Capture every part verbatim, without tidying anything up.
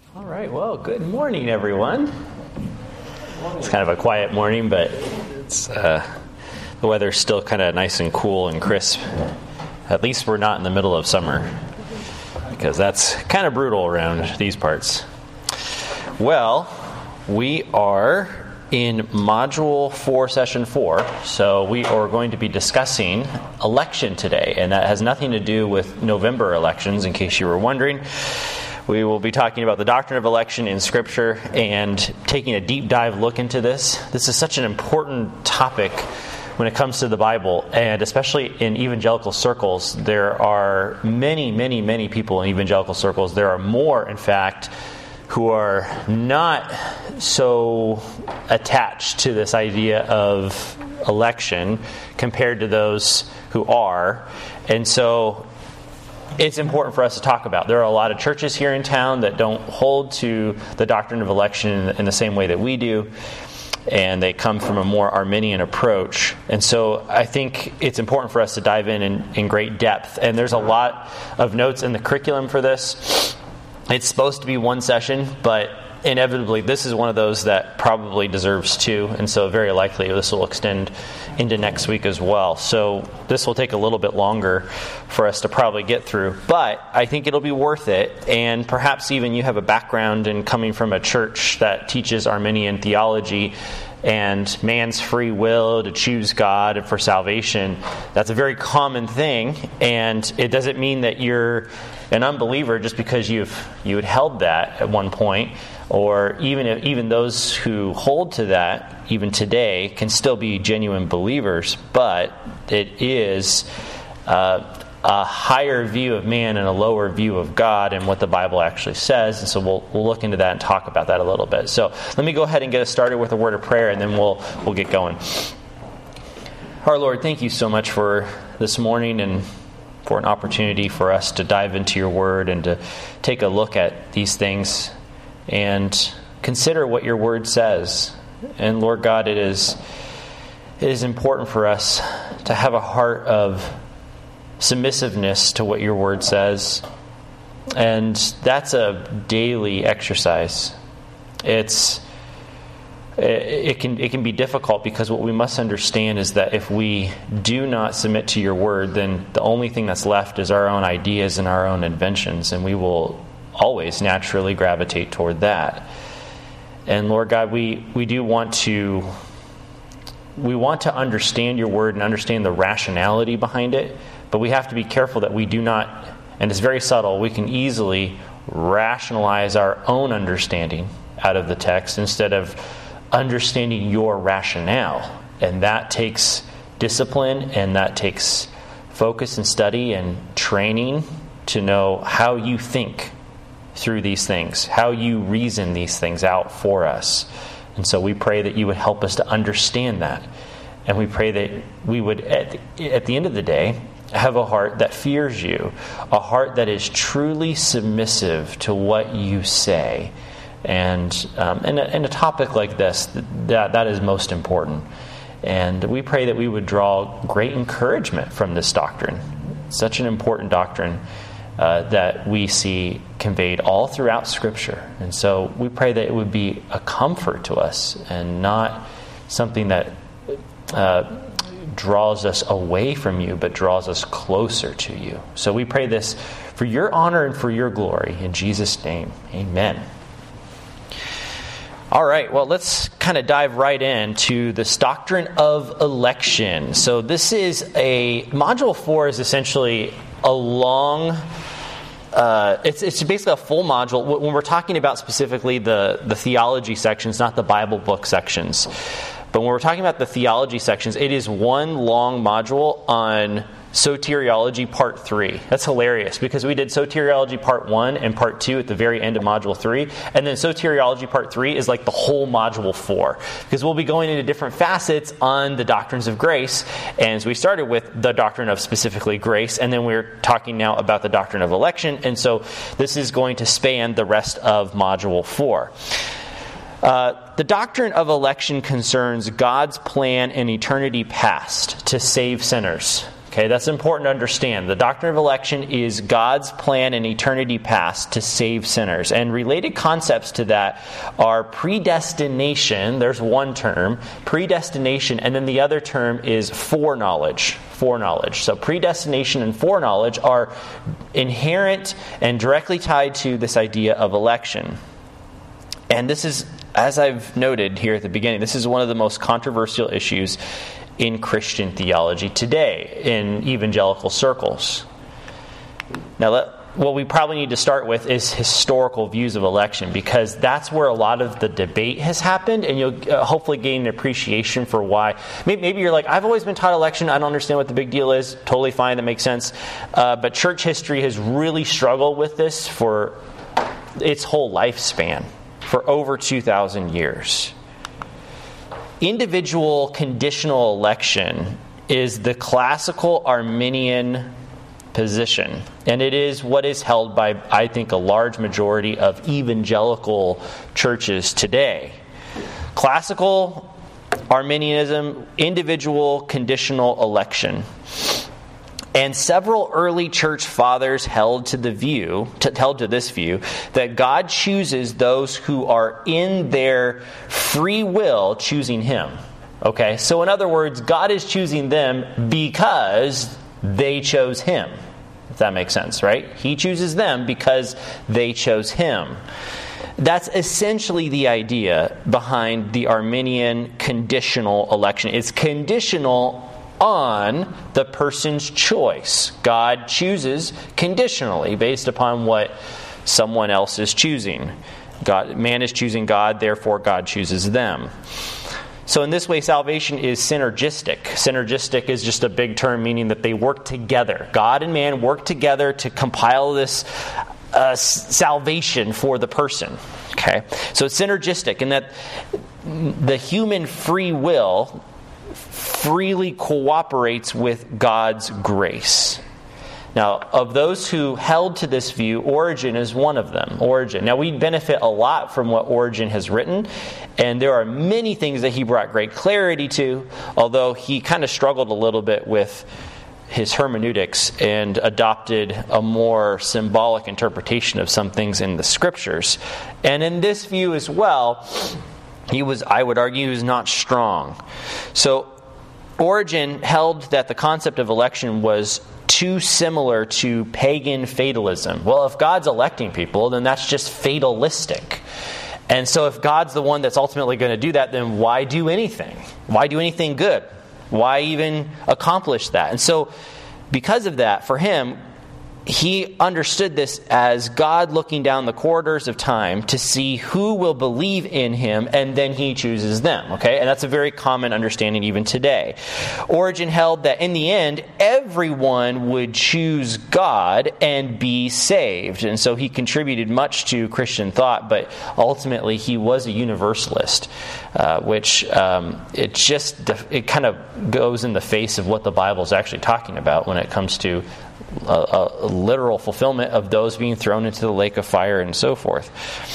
All right, well, good morning, everyone. It's kind of a quiet morning, but it's, uh, the weather's still kind of nice and cool and crisp. At least we're not in the middle of summer, because that's kind of brutal around these parts. Well, we are in Module four, Session four, so we are going to be discussing election today, and that has nothing to do with November elections, in case you were wondering. We will be talking about the doctrine of election in Scripture and taking a deep dive look into this. This is such an important topic when it comes to the Bible, and especially in evangelical circles. There are many, many, many people in evangelical circles. There are more, in fact, who are not so attached to this idea of election compared to those who are. And so it's important for us to talk about. There are a lot of churches here in town that don't hold to the doctrine of election in the same way that we do, and they come from a more Arminian approach. And so I think it's important for us to dive in, in in great depth. And there's a lot of notes in the curriculum for this. It's supposed to be one session, but inevitably this is one of those that probably deserves two, and so very likely this will extend into next week as well. So this will take a little bit longer for us to probably get through, but I think it'll be worth it. And perhaps even you have a background in coming from a church that teaches Arminian theology and man's free will to choose God and for salvation. That's a very common thing, and it doesn't mean that you're an unbeliever just because you've you had held that at one point, or even if, even those who hold to that even today can still be genuine believers. But it is uh, a higher view of man and a lower view of God and what the Bible actually says. And so we'll we'll look into that and talk about that a little bit. So let me go ahead and get us started with a word of prayer, and then we'll we'll get going. Our Lord, thank you so much for this morning and for an opportunity for us to dive into your word and to take a look at these things and consider what your word says. And Lord God, it is it is important for us to have a heart of submissiveness to what your word says. And that's a daily exercise. It's it can it can be difficult, because what we must understand is that if we do not submit to your word, then the only thing that's left is our own ideas and our own inventions, and we will always naturally gravitate toward that. And Lord God, we, we do want to we want to understand your word and understand the rationality behind it, but we have to be careful that we do not, and it's very subtle, we can easily rationalize our own understanding out of the text instead of understanding your rationale. And that takes discipline, and that takes focus and study and training to know how you think through these things, how you reason these things out for us. And so we pray that you would help us to understand that. And we pray that we would, at the, at the end of the day, have a heart that fears you, a heart that is truly submissive to what you say. And um, in, a, in a topic like this, that that is most important. And we pray that we would draw great encouragement from this doctrine. Such an important doctrine uh, that we see conveyed all throughout Scripture. And so we pray that it would be a comfort to us and not something that uh, draws us away from you, but draws us closer to you. So we pray this for your honor and for your glory. In Jesus' name, amen. All right, well, let's kind of dive right into this doctrine of election. So this is a, Module four is essentially a long, uh, it's it's basically a full module. When we're talking about specifically the, the theology sections, not the Bible book sections, but when we're talking about the theology sections, it is one long module on Soteriology Part three. That's hilarious, because we did Soteriology Part one and Part two at the very end of Module three, and then Soteriology Part three is like the whole Module four, because we'll be going into different facets on the doctrines of grace. And so we started with the doctrine of specifically grace, and then we're talking now about the doctrine of election, and so this is going to span the rest of Module four. Uh, the doctrine of election concerns God's plan in eternity past to save sinners. Okay, that's important to understand. The doctrine of election is God's plan in eternity past to save sinners. And related concepts to that are predestination, there's one term, predestination, and then the other term is foreknowledge. Foreknowledge. So predestination and foreknowledge are inherent and directly tied to this idea of election. And this is, as I've noted here at the beginning, this is one of the most controversial issues in Christian theology today, in evangelical circles. Now, let, what we probably need to start with is historical views of election, because that's where a lot of the debate has happened, and you'll uh, hopefully gain an appreciation for why. Maybe, maybe you're like, I've always been taught election, I don't understand what the big deal is. Totally fine, that makes sense. Uh, but church history has really struggled with this for its whole lifespan, for over two thousand years. Individual conditional election is the classical Arminian position. And it is what is held by, I think, a large majority of evangelical churches today. Classical Arminianism, individual conditional election. And several early church fathers held to the view, to, held to this view, that God chooses those who are in their free will choosing Him. Okay, so in other words, God is choosing them because they chose Him. If that makes sense, right? He chooses them because they chose Him. That's essentially the idea behind the Arminian conditional election. It's conditional on the person's choice. God chooses conditionally based upon what someone else is choosing. God, man is choosing God, therefore God chooses them. So in this way, salvation is synergistic. Synergistic is just a big term meaning that they work together. God and man work together to compile this uh, salvation for the person. Okay, so it's synergistic in that the human free will freely cooperates with God's grace. Now, of those who held to this view, Origen is one of them. Origen. Now, we benefit a lot from what Origen has written, and there are many things that he brought great clarity to, although he kind of struggled a little bit with his hermeneutics and adopted a more symbolic interpretation of some things in the Scriptures. And in this view as well, he was, I would argue, he was not strong. So, Origen held that the concept of election was too similar to pagan fatalism. Well, if God's electing people, then that's just fatalistic. And so if God's the one that's ultimately going to do that, then why do anything? Why do anything good? Why even accomplish that? And so because of that, for him, he understood this as God looking down the corridors of time to see who will believe in Him, and then He chooses them. Okay, and that's a very common understanding even today. Origen held that in the end, everyone would choose God and be saved, and so he contributed much to Christian thought. But ultimately, he was a universalist, uh, which um, it just it kind of goes in the face of what the Bible is actually talking about when it comes to A, a literal fulfillment of those being thrown into the lake of fire and so forth.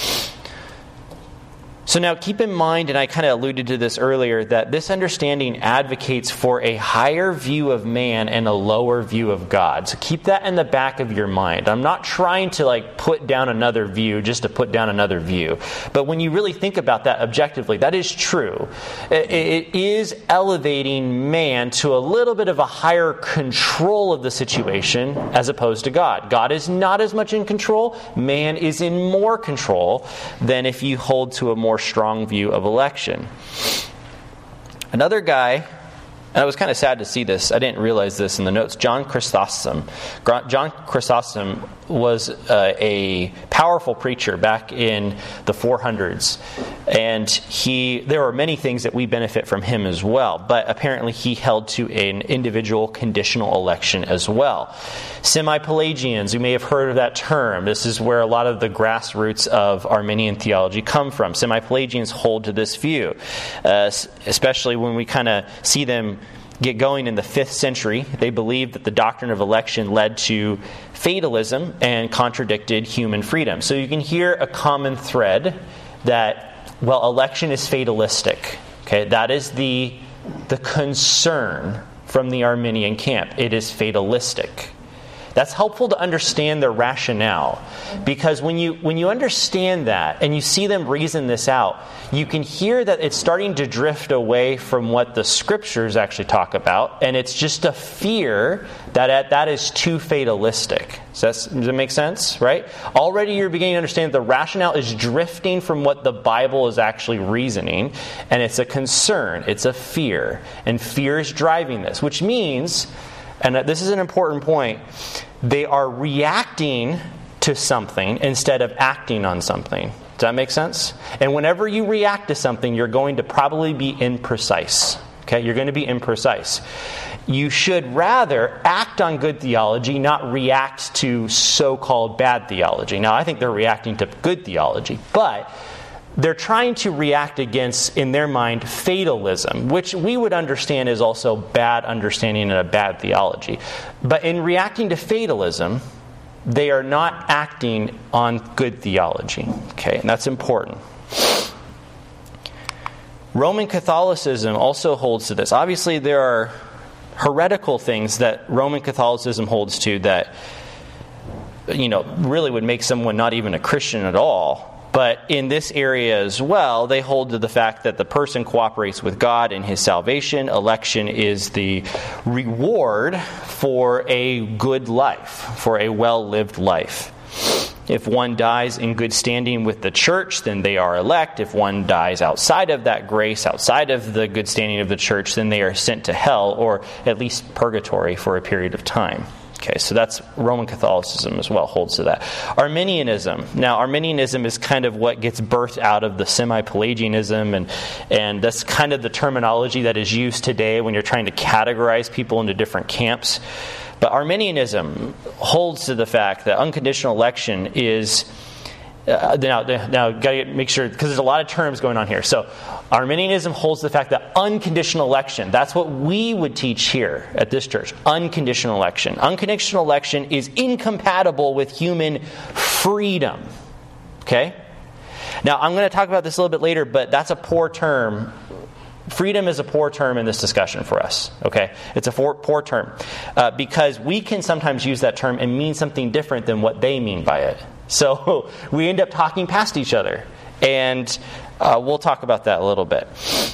So now keep in mind, and I kind of alluded to this earlier, that this understanding advocates for a higher view of man and a lower view of God. So keep that in the back of your mind. I'm not trying to like put down another view just to put down another view. But when you really think about that objectively, that is true. It, it is elevating man to a little bit of a higher control of the situation as opposed to God. God is not as much in control. Man is in more control than if you hold to a more strong view of election. Another guy, and I was kind of sad to see this, I didn't realize this in the notes, John Chrysostom. John Chrysostom was uh, a powerful preacher back in the four hundreds. And he, there are many things that we benefit from him as well. But apparently he held to an individual conditional election as well. Semi-Pelagians, you may have heard of that term. This is where a lot of the grassroots of Arminian theology come from. Semi-Pelagians hold to this view, uh, especially when we kind of see them get going in the fifth century. They believed that the doctrine of election led to fatalism and contradicted human freedom. So you can hear a common thread that, well, election is fatalistic. Okay, that is the the concern from the Arminian camp. It is fatalistic. That's helpful to understand their rationale, because when you when you understand that and you see them reason this out, you can hear that it's starting to drift away from what the scriptures actually talk about, and it's just a fear that that is too fatalistic. Does that, does that make sense? Right? Already you're beginning to understand that the rationale is drifting from what the Bible is actually reasoning, and it's a concern, it's a fear, and fear is driving this, which means, and this is an important point, they are reacting to something instead of acting on something. Does that make sense? And whenever you react to something, you're going to probably be imprecise. Okay, you're going to be imprecise. You should rather act on good theology, not react to so-called bad theology. Now, I think they're reacting to good theology, but they're trying to react against, in their mind, fatalism, which we would understand is also bad understanding and a bad theology. But in reacting to fatalism, they are not acting on good theology. Okay, and that's important. Roman Catholicism also holds to this. Obviously, there are heretical things that Roman Catholicism holds to that, you know, really would make someone not even a Christian at all. But in this area as well, they hold to the fact that the person cooperates with God in his salvation. Election is the reward for a good life, for a well-lived life. If one dies in good standing with the church, then they are elect. If one dies outside of that grace, outside of the good standing of the church, then they are sent to hell, or at least purgatory for a period of time. Okay, so that's Roman Catholicism as well, holds to that. Arminianism. Now, Arminianism is kind of what gets birthed out of the semi-Pelagianism, and, and that's kind of the terminology that is used today when you're trying to categorize people into different camps. But Arminianism holds to the fact that unconditional election is... Uh, now, now got to make sure, because there's a lot of terms going on here. So, Arminianism holds the fact that unconditional election, that's what we would teach here at this church. Unconditional election. Unconditional election is incompatible with human freedom. Okay? Now, I'm going to talk about this a little bit later, but that's a poor term. Freedom is a poor term in this discussion for us. Okay? It's a poor, poor term. Uh, because we can sometimes use that term and mean something different than what they mean by it. So we end up talking past each other. And uh, we'll talk about that a little bit.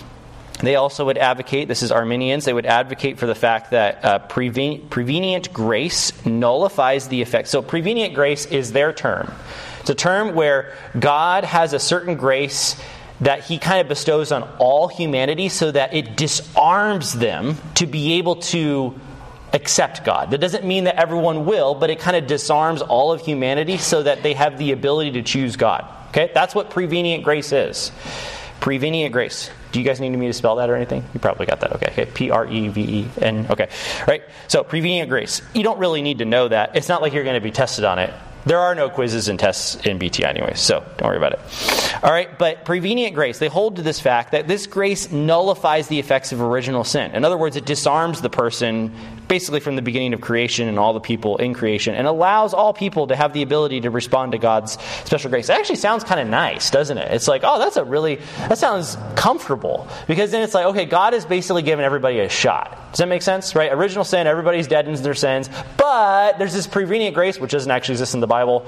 They also would advocate, this is Arminians, they would advocate for the fact that uh, preven- prevenient grace nullifies the effect. So prevenient grace is their term. It's a term where God has a certain grace that he kind of bestows on all humanity so that it disarms them to be able to accept God. That doesn't mean that everyone will, but it kind of disarms all of humanity so that they have the ability to choose God. Okay? That's what prevenient grace is. Prevenient grace. Do you guys need me to spell that or anything? You probably got that. Okay. Okay. P R E V E N. Okay. Right? So, prevenient grace. You don't really need to know that. It's not like you're going to be tested on it. There are no quizzes and tests in B T I anyway, so don't worry about it. All right, but prevenient grace, they hold to this fact that this grace nullifies the effects of original sin. In other words, it disarms the person basically from the beginning of creation and all the people in creation, and allows all people to have the ability to respond to God's special grace. It actually sounds kind of nice, doesn't it? It's like, oh, that's a really, that sounds comfortable. Because then it's like, okay, God has basically given everybody a shot. Does that make sense? Right? Original sin, everybody's dead in their sins, but there's this prevenient grace, which doesn't actually exist in the Bible,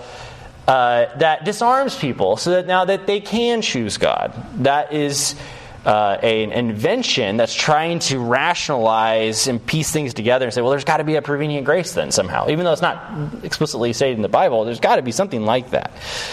uh, that disarms people so that now that they can choose God. That is uh, an invention that's trying to rationalize and piece things together and say, well, there's got to be a prevenient grace then somehow. Even though it's not explicitly stated in the Bible, there's got to be something like that.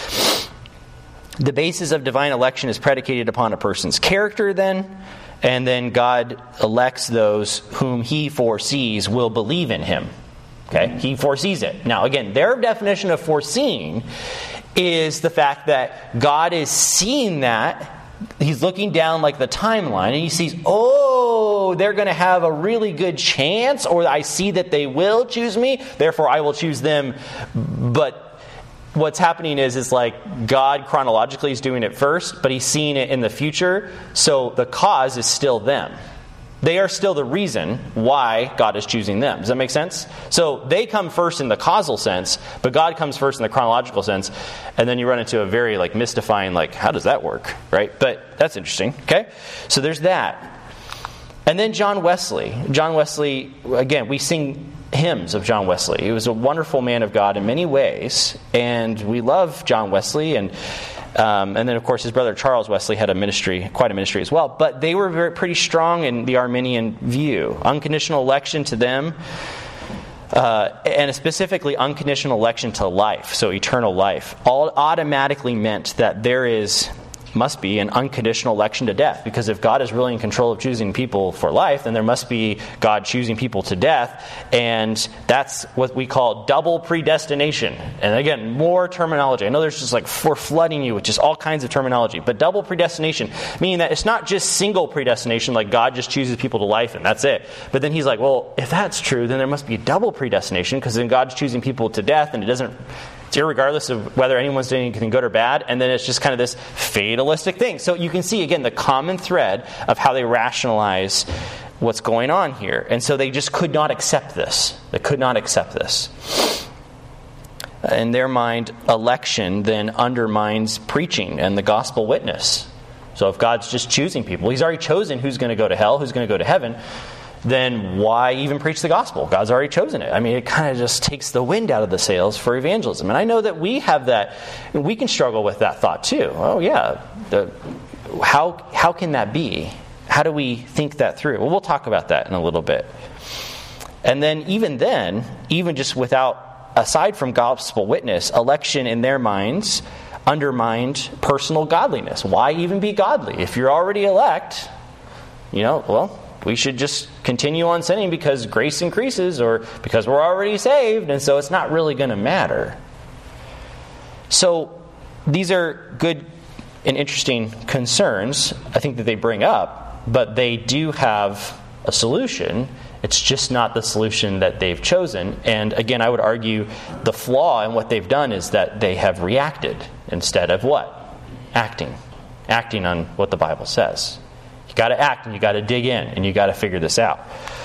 The basis of divine election is predicated upon a person's character then, and then God elects those whom he foresees will believe in him. Okay, he foresees it. Now, again, their definition of foreseeing is the fact that God is seeing that. He's looking down like the timeline, and he sees, oh, they're going to have a really good chance, or I see that they will choose me, therefore I will choose them. But what's happening is, is like God chronologically is doing it first, but he's seeing it in the future, so the cause is still them. They are still the reason why God is choosing them. Does that make sense? So they come first in the causal sense, but God comes first in the chronological sense. And then you run into a very like mystifying, like, how does that work? Right? But that's interesting. Okay? So there's that. And then John Wesley. John Wesley, again, we sing hymns of John Wesley. He was a wonderful man of God in many ways, and we love John Wesley. And um, and then, of course, his brother Charles Wesley had a ministry, quite a ministry as well. But they were very, pretty strong in the Arminian view. Unconditional election to them, uh, and specifically unconditional election to life, so eternal life, all automatically meant that there is... must be an unconditional election to death. Because if God is really in control of choosing people for life, then there must be God choosing people to death. And that's what we call double predestination. And again, more terminology. I know there's just like, we're flooding you with just all kinds of terminology. But double predestination, meaning that it's not just single predestination, like God just chooses people to life and that's it. But then he's like, well, if that's true, then there must be double predestination, because then God's choosing people to death, and it doesn't... it's irregardless of whether anyone's doing anything good or bad, and then it's just kind of this fatalistic thing. So you can see, again, the common thread of how they rationalize what's going on here. And so they just could not accept this. They could not accept this. In their mind, election then undermines preaching and the gospel witness. So if God's just choosing people, he's already chosen who's going to go to hell, who's going to go to heaven, then why even preach the gospel? God's already chosen it. I mean, it kind of just takes the wind out of the sails for evangelism. And I know that we have that, we can struggle with that thought too. Oh yeah, the, how how can that be? How do we think that through? Well, we'll talk about that in a little bit. And then even then, even just without, aside from gospel witness, election in their minds undermined personal godliness. Why even be godly? If you're already elect, you know, well, we should just continue on sinning because grace increases, or because we're already saved, and so it's not really going to matter. So these are good and interesting concerns, I think, that they bring up, but they do have a solution. It's just not the solution that they've chosen. And again, I would argue the flaw in what they've done is that they have reacted instead of what? Acting. Acting on what the Bible says. You got to act, and you got to dig in, and you got to figure this out.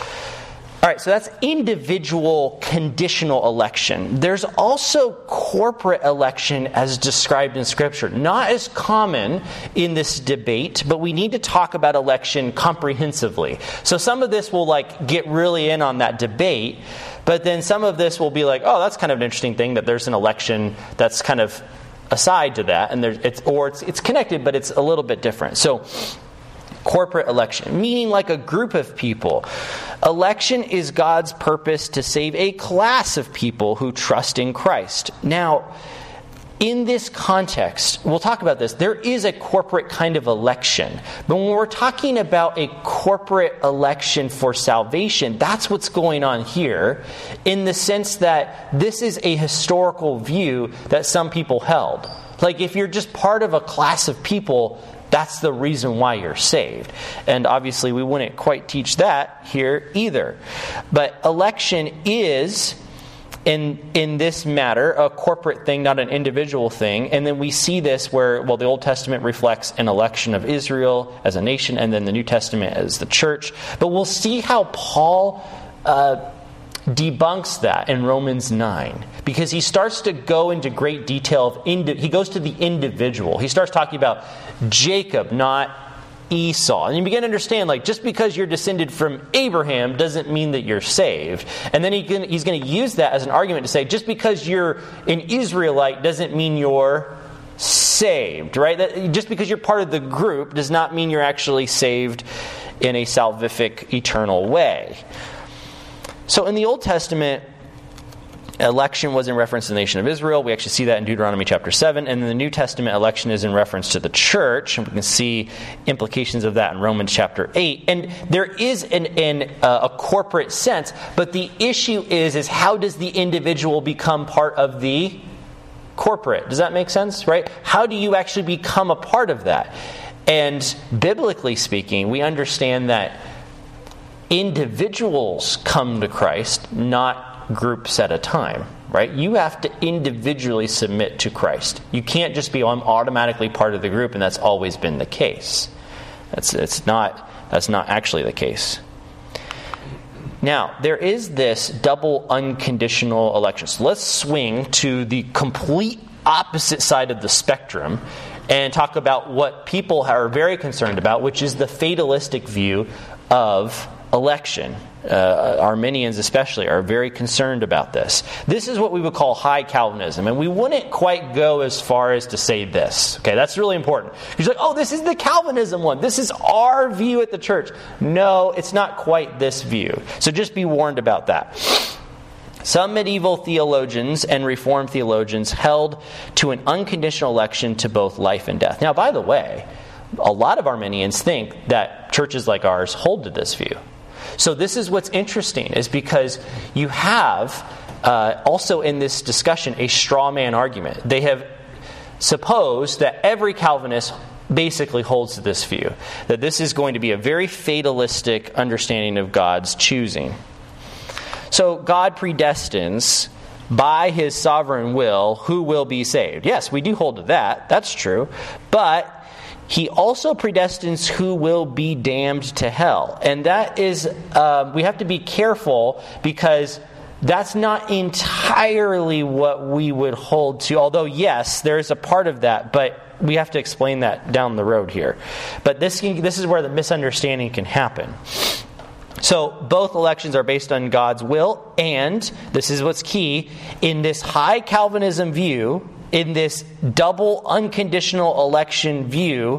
All right, so that's individual conditional election. There's also corporate election as described in Scripture. Not as common in this debate, but we need to talk about election comprehensively. So some of this will like get really in on that debate, but then some of this will be like, oh, that's kind of an interesting thing that there's an election that's kind of aside to that, and there's it's or it's it's connected, but it's a little bit different. So corporate election, meaning like a group of people. Election is God's purpose to save a class of people who trust in Christ. Now, in this context, we'll talk about this, there is a corporate kind of election. But when we're talking about a corporate election for salvation, that's what's going on here, in the sense that this is a historical view that some people held. Like if you're just part of a class of people, that's the reason why you're saved. And obviously we wouldn't quite teach that here either. But election is, in in this matter, a corporate thing, not an individual thing. And then we see this where, well, the Old Testament reflects an election of Israel as a nation, and then the New Testament as the church. But we'll see how Paul uh, debunks that in Romans nine, because he starts to go into great detail of indi- he goes to the individual. He starts talking about Jacob, not Esau. And you begin to understand, like, just because you're descended from Abraham doesn't mean that you're saved. And then he can, he's going to use that as an argument to say, just because you're an Israelite doesn't mean you're saved, right? That, just because you're part of the group does not mean you're actually saved in a salvific, eternal way. So in the Old Testament, election was in reference to the nation of Israel. We actually see that in Deuteronomy chapter seven. And in the New Testament, election is in reference to the church. And we can see implications of that in Romans chapter eight. And there is an, an, uh, a corporate sense, but the issue is, is how does the individual become part of the corporate? Does that make sense, right? How do you actually become a part of that? And biblically speaking, we understand that individuals come to Christ, not groups at a time, right? You have to individually submit to Christ. You can't just be automatically part of the group, and that's always been the case. That's it's not that's not actually the case. Now, there is this double unconditional election. So let's swing to the complete opposite side of the spectrum and talk about what people are very concerned about, which is the fatalistic view of election. Uh, Arminians especially are very concerned about this. This is what we would call high Calvinism, and we wouldn't quite go as far as to say this. Okay, that's really important. You're like, oh, this is the Calvinism one. This is our view at the church. No, it's not quite this view. So just be warned about that. Some medieval theologians and Reformed theologians held to an unconditional election to both life and death. Now, by the way, a lot of Arminians think that churches like ours hold to this view. So this is what's interesting, is because you have uh, also in this discussion a straw man argument. They have supposed that every Calvinist basically holds to this view, that this is going to be a very fatalistic understanding of God's choosing. So God predestines by His sovereign will who will be saved. Yes, we do hold to that. That's true. But He also predestines who will be damned to hell. And that is, uh, we have to be careful, because that's not entirely what we would hold to. Although, yes, there is a part of that, but we have to explain that down the road here. But this, this is where the misunderstanding can happen. So both elections are based on God's will, and this is what's key, in this high Calvinism view, in this double unconditional election view,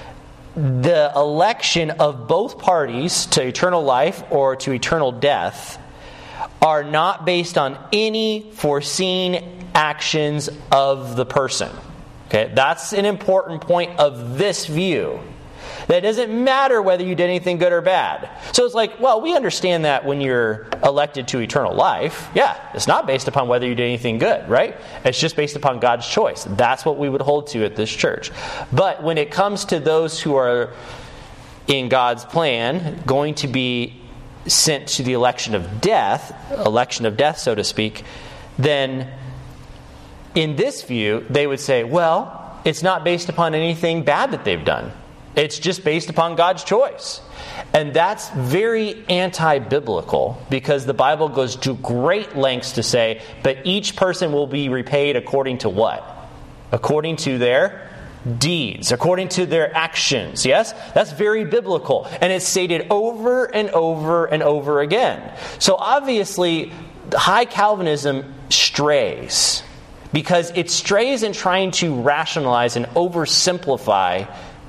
the election of both parties to eternal life or to eternal death are not based on any foreseen actions of the person. Okay, that's an important point of this view. That it doesn't matter whether you did anything good or bad. So it's like, well, we understand that when you're elected to eternal life, yeah, it's not based upon whether you did anything good, right? It's just based upon God's choice. That's what we would hold to at this church. But when it comes to those who are in God's plan going to be sent to the election of death, election of death, so to speak, then in this view, they would say, well, it's not based upon anything bad that they've done. It's just based upon God's choice. And that's very anti-biblical, because the Bible goes to great lengths to say, but each person will be repaid according to what? According to their deeds, according to their actions. Yes? That's very biblical. And it's stated over and over and over again. So obviously, high Calvinism strays, because it strays in trying to rationalize and oversimplify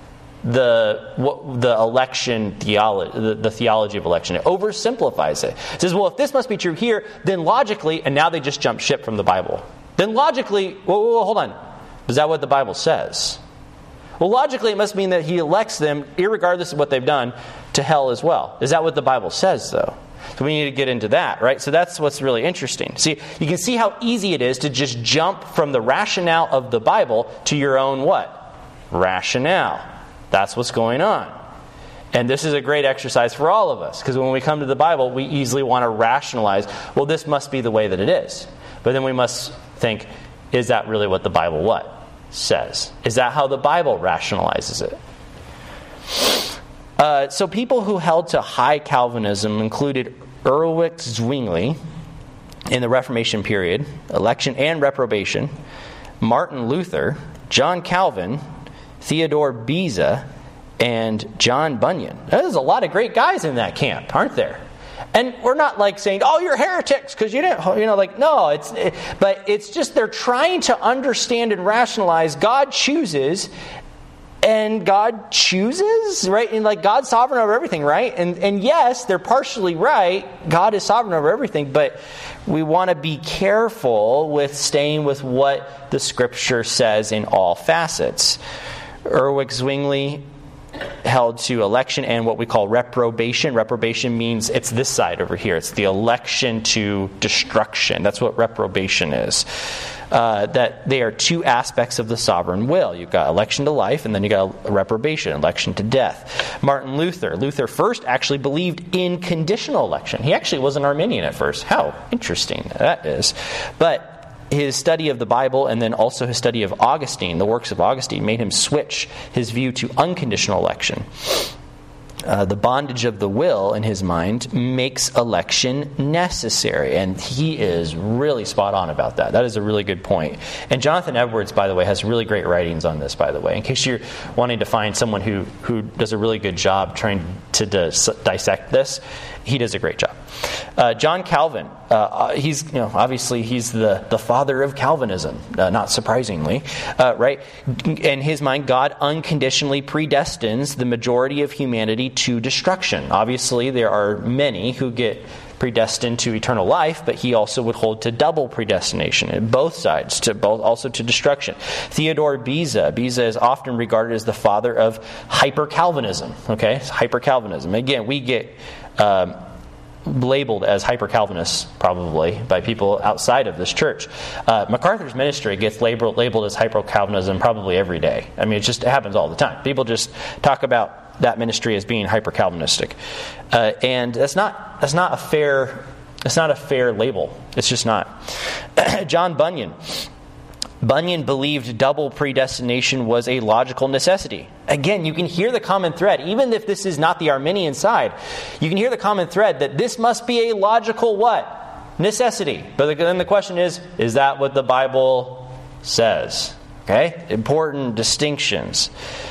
the what, the election theology, the, the theology of election. It oversimplifies it. It says, well, if this must be true here, then logically, and now they just jump ship from the Bible. Then logically, whoa, whoa, whoa, hold on. Is that what the Bible says? Well, logically, it must mean that He elects them, irregardless of what they've done, to hell as well. Is that what the Bible says, though? So we need to get into that, right? So that's what's really interesting. See, you can see how easy it is to just jump from the rationale of the Bible to your own what? Rationale. That's what's going on. And this is a great exercise for all of us, because when we come to the Bible, we easily want to rationalize, well, this must be the way that it is. But then we must think, is that really what the Bible what? Says? Is that how the Bible rationalizes it? Uh, so people who held to high Calvinism included Ulrich Zwingli in the Reformation period, election and reprobation, Martin Luther, John Calvin, Theodore Beza, and John Bunyan. There's a lot of great guys in that camp, aren't there? And we're not like saying, "Oh, you're heretics," because you didn't, you know, like no. It's, it, but it's just they're trying to understand and rationalize. God chooses, and God chooses, right? And like God's sovereign over everything, right? And and yes, they're partially right. God is sovereign over everything, but we want to be careful with staying with what the Scripture says in all facets. Ulrich Zwingli held to election and what we call reprobation. Reprobation means it's this side over here. It's the election to destruction. That's what reprobation is. Uh, that they are two aspects of the sovereign will. You've got election to life, and then you've got a reprobation, election to death. Martin Luther. Luther first actually believed in conditional election. He actually was an Arminian at first. How interesting that is. But his study of the Bible and then also his study of Augustine, the works of Augustine, made him switch his view to unconditional election. Uh, the bondage of the will, in his mind, makes election necessary. And he is really spot on about that. That is a really good point. And Jonathan Edwards, by the way, has really great writings on this, by the way. In case you're wanting to find someone who, who does a really good job trying to dis- dissect this, he does a great job. Uh, John Calvin, uh, he's you know obviously he's the, the father of Calvinism, uh, not surprisingly, uh, right? In his mind, God unconditionally predestines the majority of humanity to destruction. Obviously, there are many who get predestined to eternal life, but he also would hold to double predestination at both sides, to both also to destruction. Theodore Beza, Beza is often regarded as the father of hyper-Calvinism. Okay, hyper-Calvinism. Again, we get Um, labeled as hyper-Calvinists probably by people outside of this church. Uh, MacArthur's ministry gets labeled, labeled as hyper-Calvinism probably every day. I mean, it just it happens all the time. People just talk about that ministry as being hyper-Calvinistic, uh, and that's not that's not a fair that's not a fair label. It's just not. John Bunyan. Bunyan believed double predestination was a logical necessity. Again, you can hear the common thread. Even if this is not the Arminian side, you can hear the common thread that this must be a logical what? Necessity. But then the question is, is that what the Bible says? Okay? Important distinctions.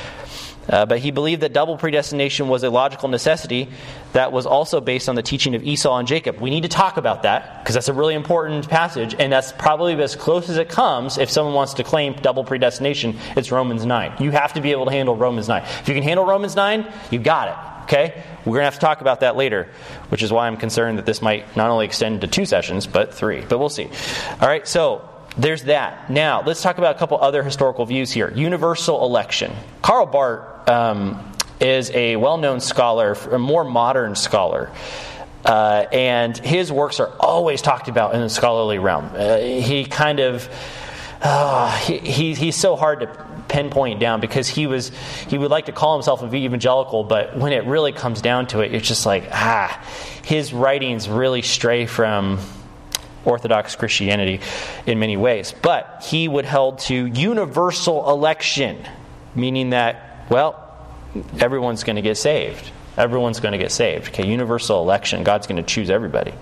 Uh, but he believed that double predestination was a logical necessity that was also based on the teaching of Esau and Jacob. We need to talk about that because that's a really important passage, and that's probably as close as it comes if someone wants to claim double predestination. It's Romans nine. You have to be able to handle Romans nine. If you can handle Romans nine, you got it. Okay? We're going to have to talk about that later, which is why I'm concerned that this might not only extend to two sessions, but three. But we'll see. All right, so there's that. Now, let's talk about a couple other historical views here. Universal election. Karl Barth um, is a well-known scholar, a more modern scholar. Uh, and his works are always talked about in the scholarly realm. Uh, he kind of... Uh, he, he he's so hard to pinpoint down because he was he would like to call himself an evangelical, but when it really comes down to it, it's just like, ah, his writings really stray from Orthodox Christianity in many ways. But he would hold to universal election, meaning that, well, everyone's going to get saved. Everyone's going to get saved. Okay, universal election. God's going to choose everybody.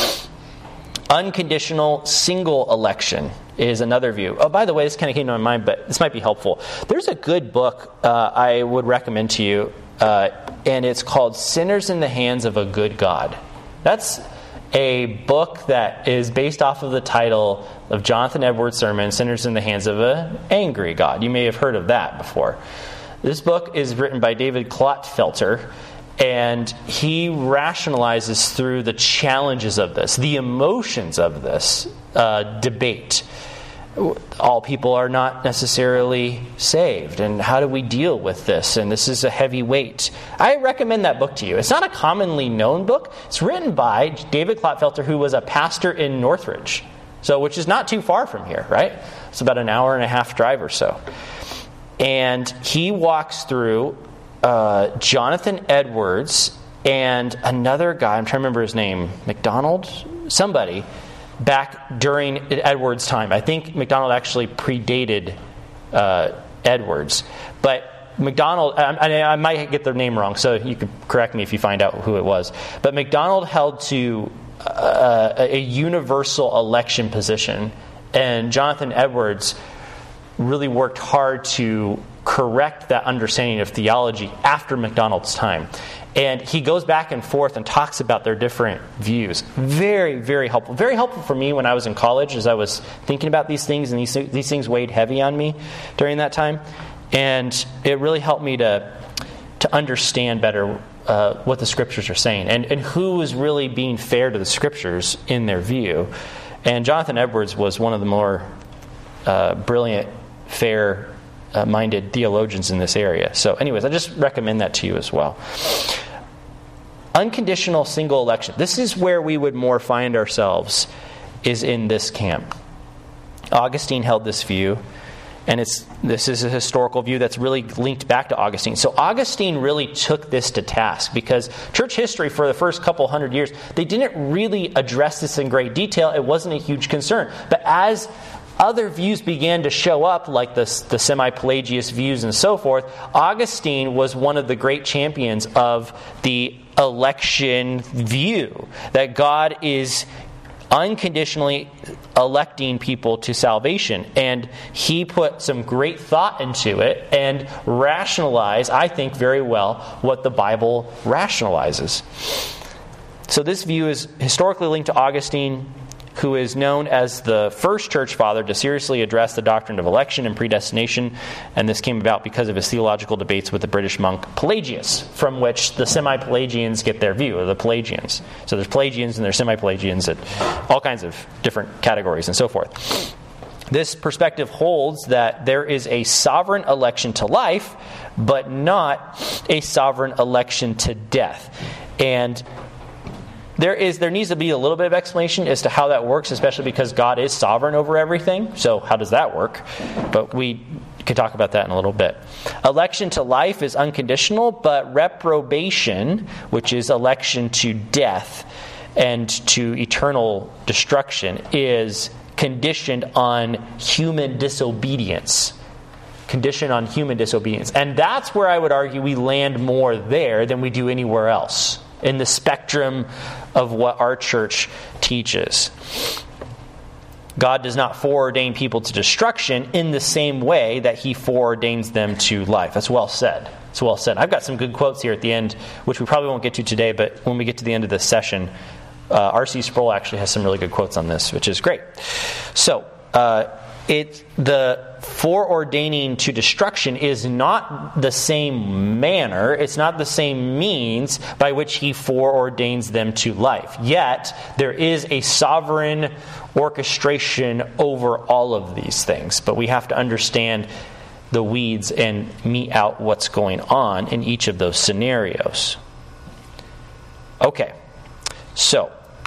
Unconditional single election is another view. Oh, by the way, this kind of came to my mind, but this might be helpful. There's a good book uh, I would recommend to you, uh, and it's called Sinners in the Hands of a Good God. That's a book that is based off of the title of Jonathan Edwards' sermon, Sinners in the Hands of an Angry God. You may have heard of that before. This book is written by David Klottfelter, and he rationalizes through the challenges of this, the emotions of this uh, debate. All people are not necessarily saved, and how do we deal with this? And this is a heavy weight. I recommend that book to you. It's not a commonly known book. It's written by David Klottfelter, who was a pastor in Northridge, so which is not too far from here, right? It's about an hour and a half drive or so. And he walks through Uh, Jonathan Edwards and another guy, I'm trying to remember his name, MacDonald? Somebody, back during Edwards' time. I think MacDonald actually predated uh, Edwards. But MacDonald, I, I might get their name wrong, so you could correct me if you find out who it was. But MacDonald held to uh, a universal election position, and Jonathan Edwards really worked hard to correct that understanding of theology after MacDonald's time. And he goes back and forth and talks about their different views. Very, very helpful. Very helpful for me when I was in college as I was thinking about these things, and these, these things weighed heavy on me during that time. And it really helped me to to understand better uh, what the Scriptures are saying and, and who is really being fair to the Scriptures in their view. And Jonathan Edwards was one of the more uh, brilliant, fair Uh, minded theologians in this area. So anyways, I just recommend that to you as well. Unconditional single election. This is where we would more find ourselves, is in this camp. Augustine held this view, and it's this is a historical view that's really linked back to Augustine. So Augustine really took this to task because church history for the first couple hundred years, they didn't really address this in great detail. It wasn't a huge concern. But as other views began to show up, like the, the semi-Pelagius views and so forth, Augustine was one of the great champions of the election view, that God is unconditionally electing people to salvation. And he put some great thought into it and rationalized, I think, very well what the Bible rationalizes. So this view is historically linked to Augustine, who is known as the first church father to seriously address the doctrine of election and predestination, and this came about because of his theological debates with the British monk Pelagius, from which the semi-Pelagians get their view, or the Pelagians. So there's Pelagians and there's semi-Pelagians, at all kinds of different categories and so forth. This perspective holds that there is a sovereign election to life, but not a sovereign election to death. And There is there needs to be a little bit of explanation as to how that works, especially because God is sovereign over everything. So how does that work? But we can talk about that in a little bit. Election to life is unconditional, but reprobation, which is election to death and to eternal destruction, is conditioned on human disobedience. Conditioned on human disobedience. And that's where I would argue we land more there than we do anywhere else in the spectrum of what our church teaches. God does not foreordain people to destruction in the same way that he foreordains them to life. That's well said. It's well said. I've got some good quotes here at the end, which we probably won't get to today, but when we get to the end of this session, uh, R C Sproul actually has some really good quotes on this, which is great. So, uh, it the foreordaining to destruction is not the same manner, it's not the same means by which he foreordains them to life. Yet, there is a sovereign orchestration over all of these things. But we have to understand the weeds and mete out what's going on in each of those scenarios. Okay, so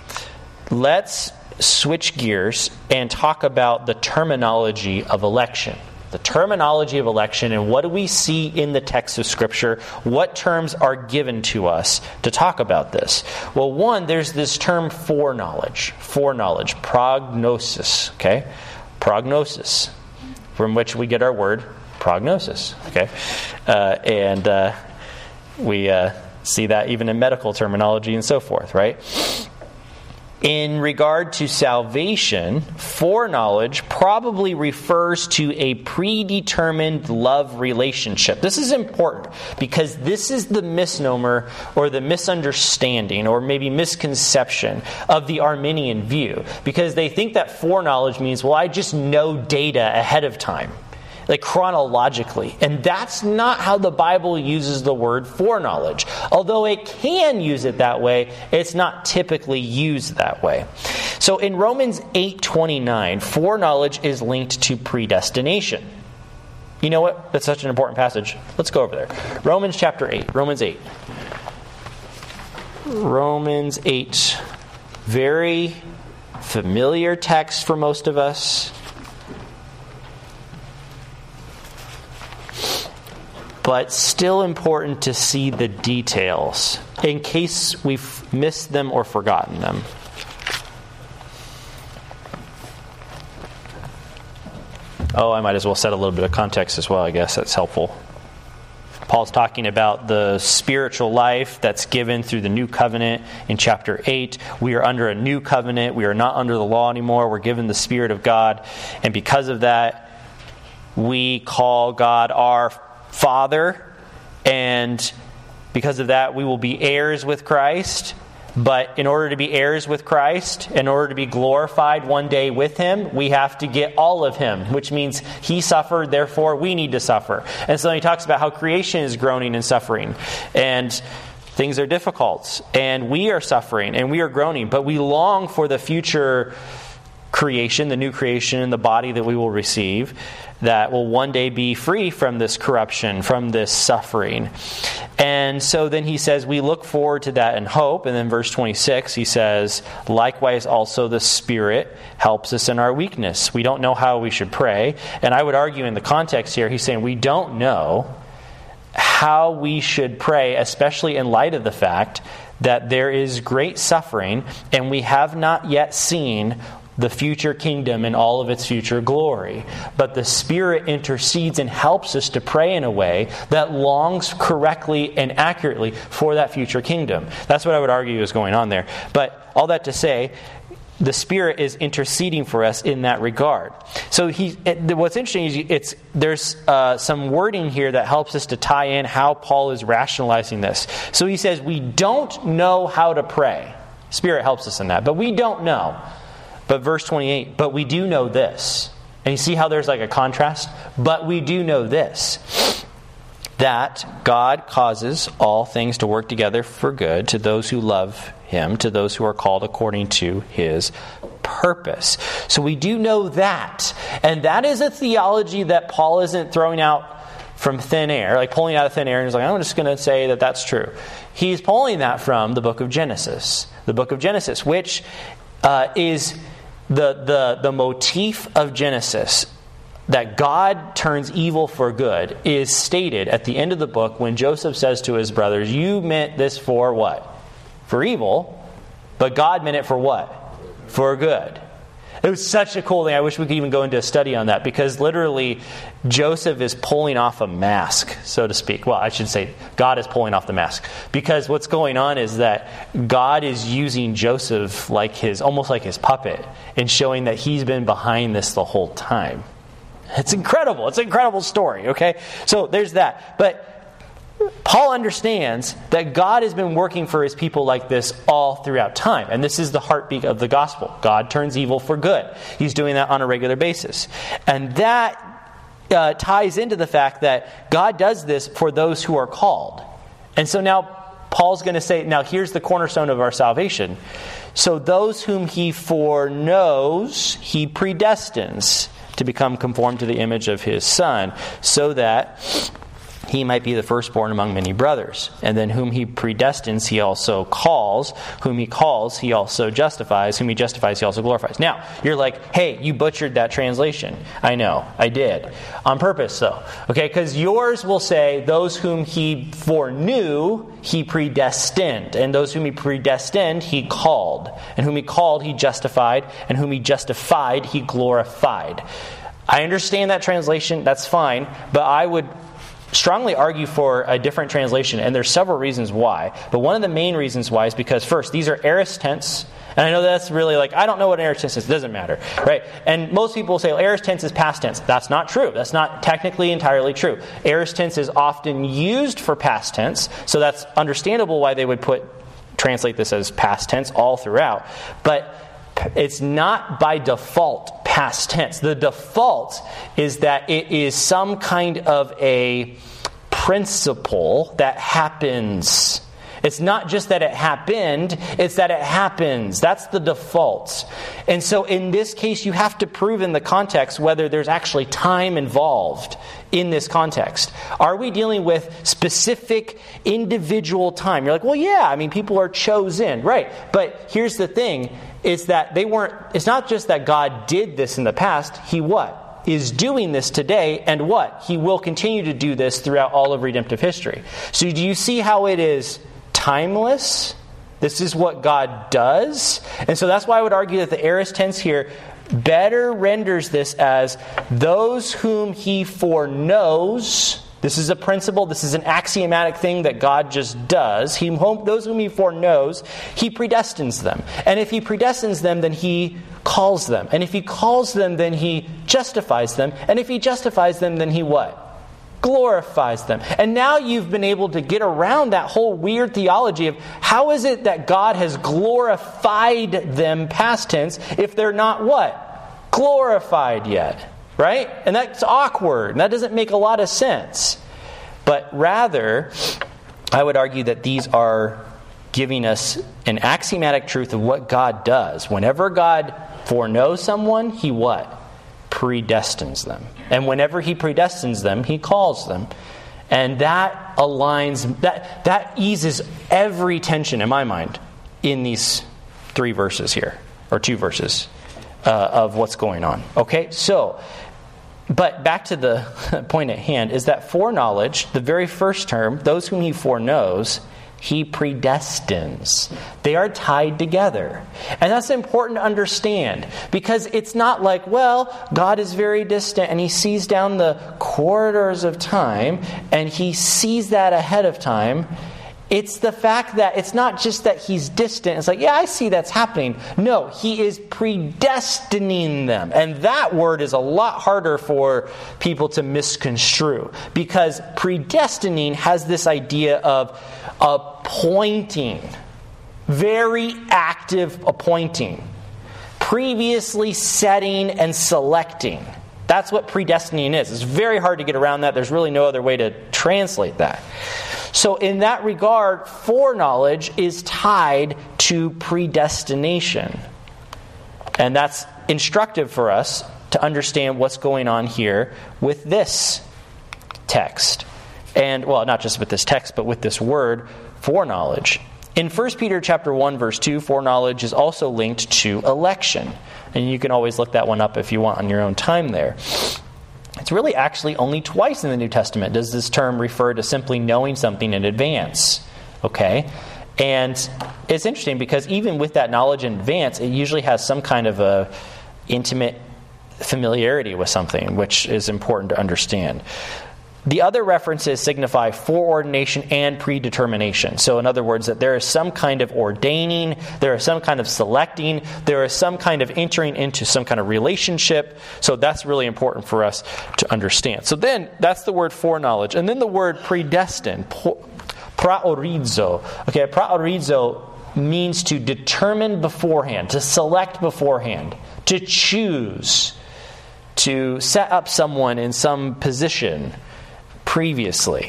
let's switch gears and talk about the terminology of election. The terminology of election, and what do we see in the text of Scripture? What terms are given to us to talk about this? Well, one, there's this term foreknowledge. Foreknowledge. Prognosis. Okay? Prognosis. From which we get our word prognosis. Okay? Uh, and uh, we uh, see that even in medical terminology and so forth, right? In regard to salvation, foreknowledge probably refers to a predetermined love relationship. This is important because this is the misnomer or the misunderstanding or maybe misconception of the Arminian view. Because they think that foreknowledge means, well, I just know data ahead of time, like chronologically. And that's not how the Bible uses the word foreknowledge. Although it can use it that way, it's not typically used that way. So in Romans eight twenty-nine, foreknowledge is linked to predestination. You know what? That's such an important passage. Let's go over there. Romans chapter eight. Romans eight. Romans eight. Very familiar text for most of us. But still important to see the details in case we've missed them or forgotten them. Oh, I might as well set a little bit of context as well, I guess. That's helpful. Paul's talking about the spiritual life that's given through the new covenant in chapter eight. We are under a new covenant. We are not under the law anymore. We're given the Spirit of God. And because of that, we call God our Father, and because of that, we will be heirs with Christ. But in order to be heirs with Christ, in order to be glorified one day with Him, we have to get all of Him, which means He suffered, therefore we need to suffer. And so he talks about how creation is groaning and suffering, and things are difficult, and we are suffering, and we are groaning, but we long for the future creation, the new creation, and the body that we will receive, that will one day be free from this corruption, from this suffering. And so then he says, we look forward to that in hope. And then verse twenty-six, he says, likewise also the Spirit helps us in our weakness. We don't know how we should pray. And I would argue in the context here, he's saying we don't know how we should pray, especially in light of the fact that there is great suffering, and we have not yet seen the future kingdom and all of its future glory. But the Spirit intercedes and helps us to pray in a way that longs correctly and accurately for that future kingdom. That's what I would argue is going on there. But all that to say, the Spirit is interceding for us in that regard. So he, it, what's interesting is it's there's uh, some wording here that helps us to tie in how Paul is rationalizing this. So he says, we don't know how to pray. Spirit helps us in that, but we don't know. But verse twenty-eight, but we do know this. And you see how there's like a contrast? But we do know this, that God causes all things to work together for good to those who love Him, to those who are called according to His purpose. So we do know that. And that is a theology that Paul isn't throwing out from thin air, like pulling out of thin air and he's like, I'm just going to say that that's true. He's pulling that from the book of Genesis. The book of Genesis, which uh, is the, the, the motif of Genesis, that God turns evil for good, is stated at the end of the book when Joseph says to his brothers, you meant this for what? For evil, but God meant it for what? For good. It was such a cool thing. I wish we could even go into a study on that, because literally Joseph is pulling off a mask, so to speak. Well, I should say God is pulling off the mask, because what's going on is that God is using Joseph like his, almost like his puppet, and showing that he's been behind this the whole time. It's incredible. It's an incredible story, okay? So there's that. But Paul understands that God has been working for His people like this all throughout time. And this is the heartbeat of the gospel. God turns evil for good. He's doing that on a regular basis. And that uh, ties into the fact that God does this for those who are called. And so now Paul's going to say, now here's the cornerstone of our salvation. So those whom He foreknows, He predestines to become conformed to the image of His Son, so that He might be the firstborn among many brothers. And then whom He predestines, He also calls. Whom He calls, He also justifies. Whom He justifies, He also glorifies. Now, you're like, hey, you butchered that translation. I know, I did. On purpose, though. Okay, because yours will say, those whom He foreknew, He predestined. And those whom He predestined, He called. And whom He called, He justified. And whom He justified, He glorified. I understand that translation. That's fine. But I would strongly argue for a different translation, and there's several reasons why. But one of the main reasons why is because, first, these are aorist tense, and I know that's really like, I don't know what aorist tense is, it doesn't matter, right? And most people will say, well, aorist tense is past tense. That's not true. That's not technically entirely true. Aorist tense is often used for past tense, so that's understandable why they would put translate this as past tense all throughout. But it's not by default past tense. The default is that it is some kind of a principle that happens. It's not just that it happened, it's that it happens. That's the default. And so in this case, you have to prove in the context whether there's actually time involved in this context. Are we dealing with specific individual time? You're like, well, yeah, I mean, people are chosen, right? But here's the thing, is that they weren't, it's not just that God did this in the past, He what? Is doing this today, and what? He will continue to do this throughout all of redemptive history. So do you see how it is timeless? This is what God does. And so that's why I would argue that the aorist tense here better renders this as those whom He foreknows. This is a principle. This is an axiomatic thing that God just does. He, those whom He foreknows, He predestines them. And if He predestines them, then He calls them. And if He calls them, then He justifies them. And if He justifies them, then He what? Glorifies them. And now you've been able to get around that whole weird theology of how is it that God has glorified them, past tense, if they're not what? Glorified yet. Right? And that's awkward. And that doesn't make a lot of sense. But rather, I would argue that these are giving us an axiomatic truth of what God does. Whenever God foreknows someone, He what? Predestines them. And whenever He predestines them, He calls them. And that aligns, that, that eases every tension in my mind in these three verses here, or two verses uh, of what's going on. Okay, so, but back to the point at hand, is that foreknowledge, the very first term, those whom He foreknows, He predestines. They are tied together. And that's important to understand, because it's not like, well, God is very distant and he sees down the corridors of time and he sees that ahead of time. It's the fact that it's not just that he's distant. It's like, yeah, I see that's happening. No, he is predestining them. And that word is a lot harder for people to misconstrue, because predestining has this idea of appointing, very active appointing, previously setting and selecting. That's what predestining is. It's very hard to get around that. There's really no other way to translate that. So in that regard, foreknowledge is tied to predestination. And that's instructive for us to understand what's going on here with this text. And, well, not just with this text, but with this word, foreknowledge. In First Peter chapter one, verse two, foreknowledge is also linked to election. And you can always look that one up if you want on your own time there. It's really actually only twice in the New Testament does this term refer to simply knowing something in advance. Okay? And it's interesting because even with that knowledge in advance, it usually has some kind of a intimate familiarity with something, which is important to understand. The other references signify foreordination and predetermination. So in other words, that there is some kind of ordaining, there is some kind of selecting, there is some kind of entering into some kind of relationship. So that's really important for us to understand. So then, that's the word foreknowledge. And then the word predestined, praorizo. Okay, praorizo means to determine beforehand, to select beforehand, to choose, to set up someone in some position previously.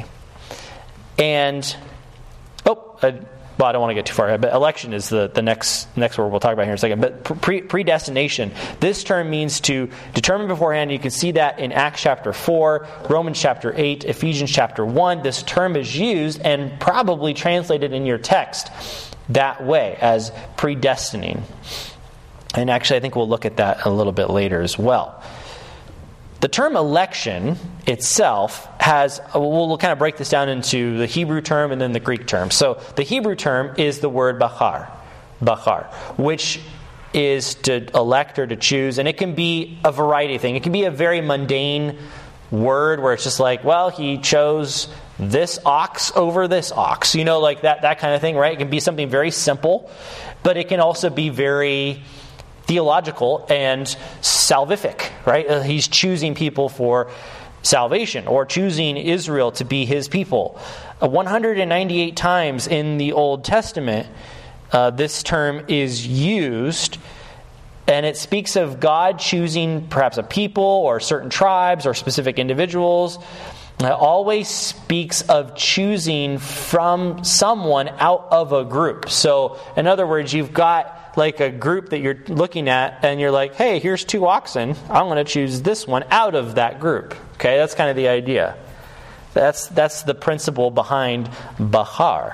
And, oh, I, well, I don't want to get too far ahead, but election is the, the next next word we'll talk about here in a second. But pre- predestination, this term means to determine beforehand. You can see that in Acts chapter four, Romans chapter eight, Ephesians chapter one. This term is used and probably translated in your text that way, as predestining. And actually, I think we'll look at that a little bit later as well. The term election itself has, we'll kind of break this down into the Hebrew term and then the Greek term. So the Hebrew term is the word bachar, bachar, which is to elect or to choose. And it can be a variety of things. It can be a very mundane word where it's just like, well, he chose this ox over this ox. You know, like that, that kind of thing, right? It can be something very simple, but it can also be very theological and salvific, right? Uh, he's choosing people for salvation, or choosing Israel to be his people. Uh, one hundred ninety-eight times in the Old Testament, uh, this term is used, and it speaks of God choosing perhaps a people or certain tribes or specific individuals. It always speaks of choosing from someone out of a group. So, in other words, you've got like a group that you're looking at, and you're like, hey, here's two oxen. I'm going to choose this one out of that group. Okay, that's kind of the idea. That's that's the principle behind Bahar.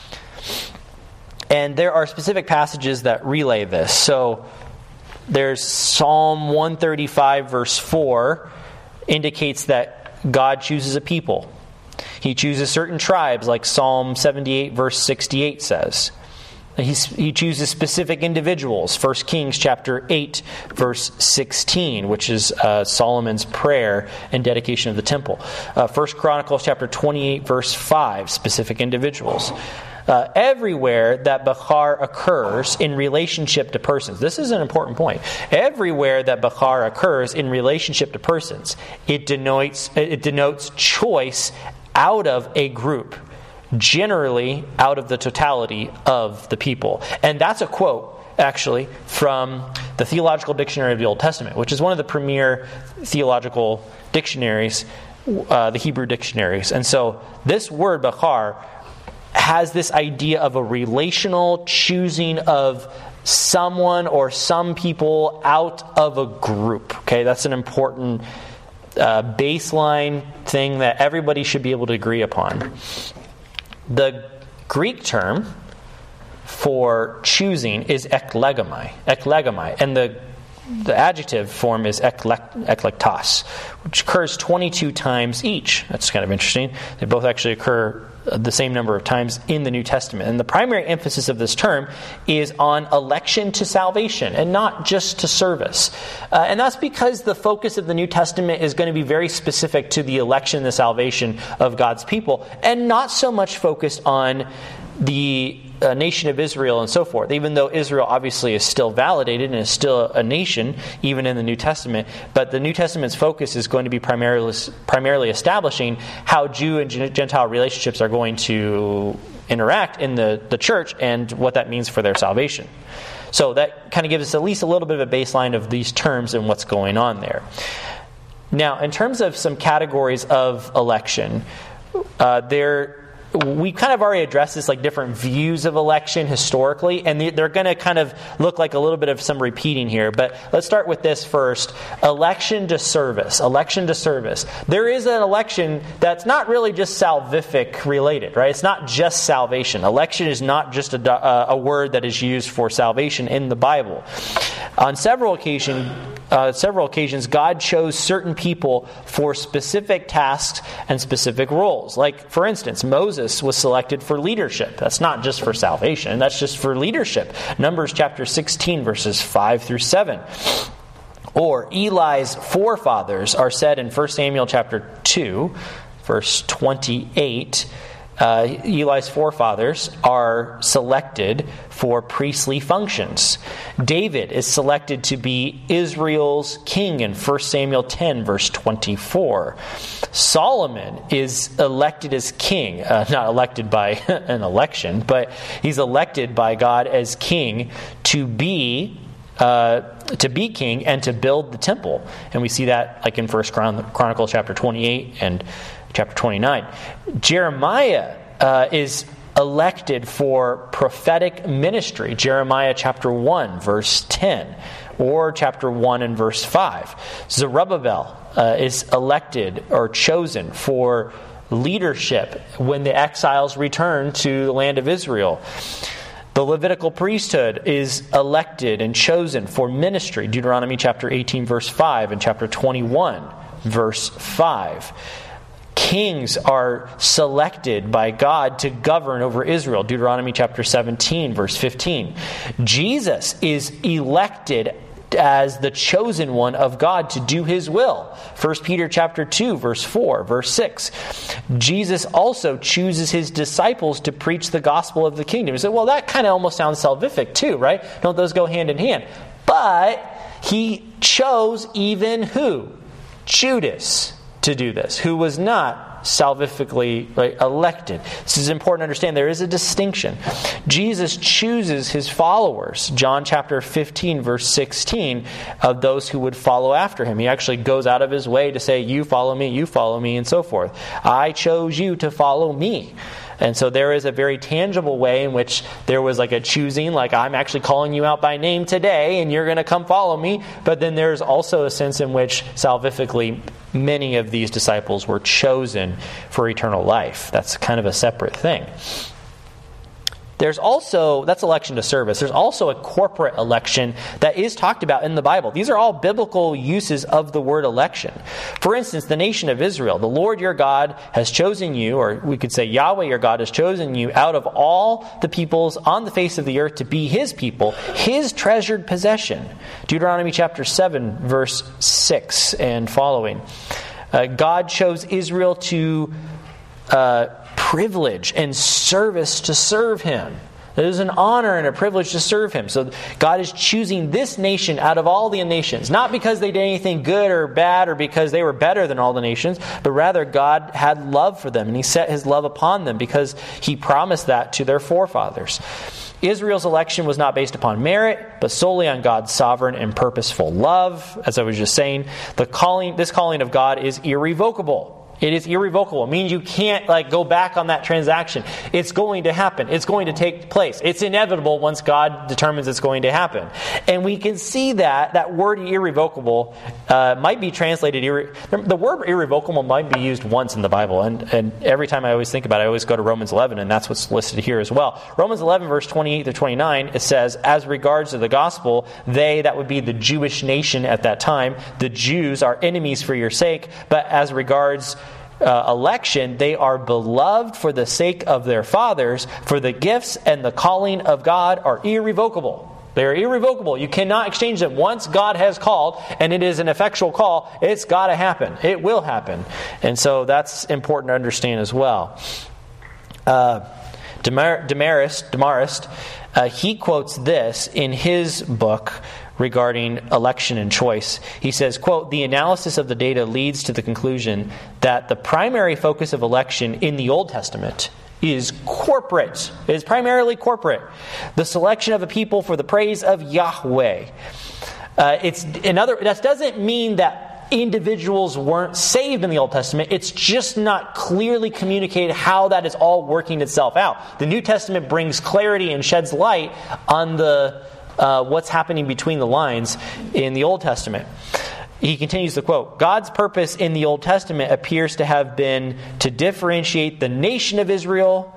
And there are specific passages that relay this. So there's Psalm one thirty-five, verse four, indicates that God chooses a people. He chooses certain tribes, like Psalm seventy-eight, verse sixty-eight says. He's, he chooses specific individuals. First Kings chapter eight, verse sixteen, which is uh, Solomon's prayer and dedication of the temple. Uh, First Chronicles chapter twenty-eight, verse five, specific individuals. Uh, everywhere that Bachar occurs in relationship to persons. This is an important point. Everywhere that Bachar occurs in relationship to persons, it denotes it denotes choice out of a group. Generally out of the totality of the people. And that's a quote, actually, from the Theological Dictionary of the Old Testament, which is one of the premier theological dictionaries, uh, the Hebrew dictionaries. And so this word, Bachar, has this idea of a relational choosing of someone or some people out of a group. Okay, that's an important uh, baseline thing that everybody should be able to agree upon. The Greek term for choosing is eklegomai, eklegomai, and the the adjective form is eklektos, which occurs twenty-two times each. That's kind of interesting. They both actually occur the same number of times in the New Testament. And the primary emphasis of this term is on election to salvation and not just to service. Uh, and that's because the focus of the New Testament is going to be very specific to the election and the salvation of God's people, and not so much focused on the uh, nation of Israel and so forth, even though Israel obviously is still validated and is still a nation, even in the New Testament. But the New Testament's focus is going to be primarily, primarily establishing how Jew and Gentile relationships are going to interact in the, the church and what that means for their salvation. So that kind of gives us at least a little bit of a baseline of these terms and what's going on there. Now, in terms of some categories of election, uh, there we kind of already addressed this, like different views of election historically, and they're going to kind of look like a little bit of some repeating here. But let's start with this first. Election to service. Election to service. There is an election that's not really just salvific related, right? It's not just salvation. Election is not just a, a word that is used for salvation in the Bible. On several occasions, Uh, several occasions, God chose certain people for specific tasks and specific roles. Like, for instance, Moses was selected for leadership. That's not just for salvation. That's just for leadership. Numbers chapter sixteen, verses five through seven. Or Eli's forefathers are said in First Samuel chapter two, verse twenty-eight. Uh, Eli's forefathers are selected for priestly functions. David is selected to be Israel's king in First Samuel ten, verse twenty-four. Solomon is elected as king, uh, not elected by an election, but he's elected by God as king to be Uh, to be king and to build the temple. And we see that like in First Chron- Chronicles chapter twenty-eight and chapter twenty-nine. Jeremiah uh, is elected for prophetic ministry. Jeremiah chapter one, verse ten, or chapter one and verse five. Zerubbabel uh, is elected or chosen for leadership when the exiles return to the land of Israel. The Levitical priesthood is elected and chosen for ministry. Deuteronomy chapter eighteen, verse five, and chapter twenty-one, verse five. Kings are selected by God to govern over Israel. Deuteronomy chapter seventeen, verse fifteen. Jesus is elected as the chosen one of God to do his will. First Peter chapter two, verse four, verse six. Jesus also chooses his disciples to preach the gospel of the kingdom. You say, well, that kind of almost sounds salvific too, right? Don't those go hand in hand? But he chose even who? Judas to do this, who was not salvifically right, elected. This is important to understand. There is a distinction. Jesus chooses his followers. John chapter fifteen, verse sixteen, of those who would follow after him. He actually goes out of his way to say, you follow me, you follow me, and so forth. I chose you to follow me. And so there is a very tangible way in which there was like a choosing, like I'm actually calling you out by name today and you're going to come follow me. But then there's also a sense in which salvifically many of these disciples were chosen for eternal life. That's kind of a separate thing. There's also, that's election to service. There's also a corporate election that is talked about in the Bible. These are all biblical uses of the word election. For instance, the nation of Israel, the Lord your God has chosen you, or we could say Yahweh your God has chosen you out of all the peoples on the face of the earth to be his people, his treasured possession. Deuteronomy chapter seven, verse six and following. Uh, God chose Israel to uh, privilege and service to serve him. It is an honor and a privilege to serve him. So God is choosing this nation out of all the nations, not because they did anything good or bad or because they were better than all the nations, but rather God had love for them and he set his love upon them because he promised that to their forefathers. Israel's election was not based upon merit, but solely on God's sovereign and purposeful love. As I was just saying, the calling, this calling of God is irrevocable. It is irrevocable. It means you can't like go back on that transaction. It's going to happen. It's going to take place. It's inevitable once God determines it's going to happen. And we can see that that word irrevocable uh, might be translated. Irre- the word irrevocable might be used once in the Bible. And, and every time I always think about it, I always go to Romans eleven, and that's what's listed here as well. Romans eleven, verse twenty-eight to twenty-nine, it says, as regards to the gospel, they, that would be the Jewish nation at that time, the Jews are enemies for your sake, but as regards Uh, election, they are beloved for the sake of their fathers, for the gifts and the calling of God are irrevocable. They are irrevocable. You cannot exchange them. Once God has called, and it is an effectual call, it's got to happen. It will happen. And so that's important to understand as well. Uh, Demar- Demarest, Demarest uh, he quotes this in his book regarding election and choice. He says, quote, the analysis of the data leads to the conclusion that the primary focus of election in the Old Testament is corporate. It is primarily corporate. The selection of a people for the praise of Yahweh. Uh, it's another. That doesn't mean that individuals weren't saved in the Old Testament. It's just not clearly communicated how that is all working itself out. The New Testament brings clarity and sheds light on the Uh, what's happening between the lines in the Old Testament. He continues the quote, God's purpose in the Old Testament appears to have been to differentiate the nation of Israel,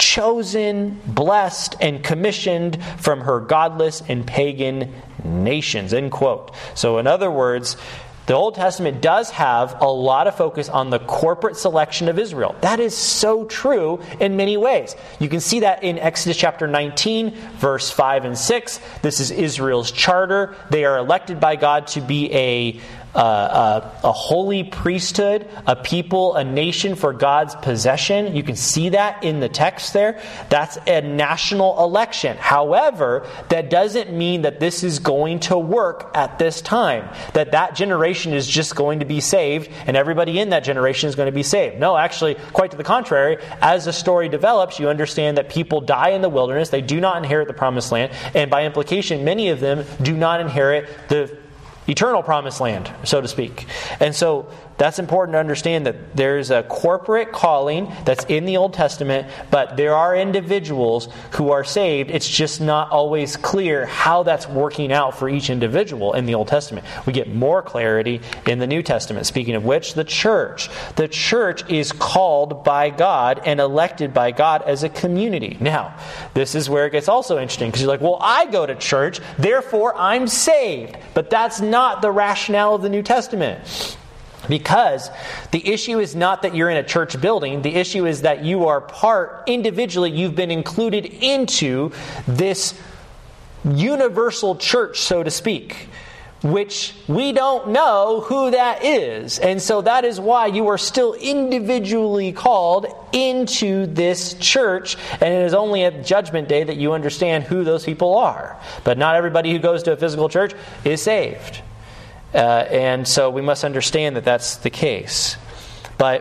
chosen, blessed, and commissioned from her godless and pagan nations, end quote. So in other words, the Old Testament does have a lot of focus on the corporate selection of Israel. That is so true in many ways. You can see that in Exodus chapter nineteen, verse five and six. This is Israel's charter. They are elected by God to be a Uh, a, a holy priesthood, a people, a nation for God's possession. You can see that in the text there. That's a national election. However, that doesn't mean that this is going to work at this time. That that generation is just going to be saved and everybody in that generation is going to be saved. No, actually, quite to the contrary. As the story develops, you understand that people die in the wilderness. They do not inherit the promised land. And by implication, many of them do not inherit the eternal promised land, so to speak. And so that's important to understand that there's a corporate calling that's in the Old Testament, but there are individuals who are saved. It's just not always clear how that's working out for each individual in the Old Testament. We get more clarity in the New Testament. Speaking of which, the church. The church is called by God and elected by God as a community. Now, this is where it gets also interesting, because you're like, well, I go to church, therefore I'm saved. But that's not the rationale of the New Testament. Because the issue is not that you're in a church building. The issue is that you are part, individually, you've been included into this universal church, so to speak, which we don't know who that is. And so that is why you are still individually called into this church. And it is only at Judgment Day that you understand who those people are. But not everybody who goes to a physical church is saved. Uh, and so we must understand that that's the case. But